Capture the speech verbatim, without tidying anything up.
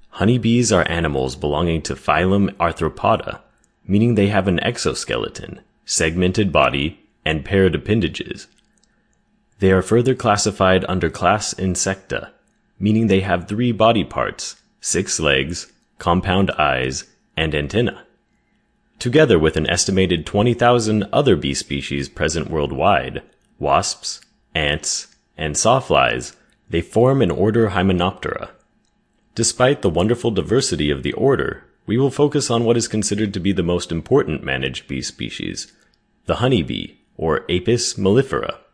Honeybees are animals belonging to phylum Arthropoda, meaning they have an exoskeleton, segmented body, and paired appendages. They are further classified under class Insecta, meaning they have three body parts, six legs, compound eyes, and antennae. Together with an estimated twenty thousand other bee species present worldwide, wasps, ants, and sawflies, they form an order Hymenoptera. Despite the wonderful diversity of the order, we will focus on what is considered to be the most important managed bee species, the honeybee, or Apis mellifera.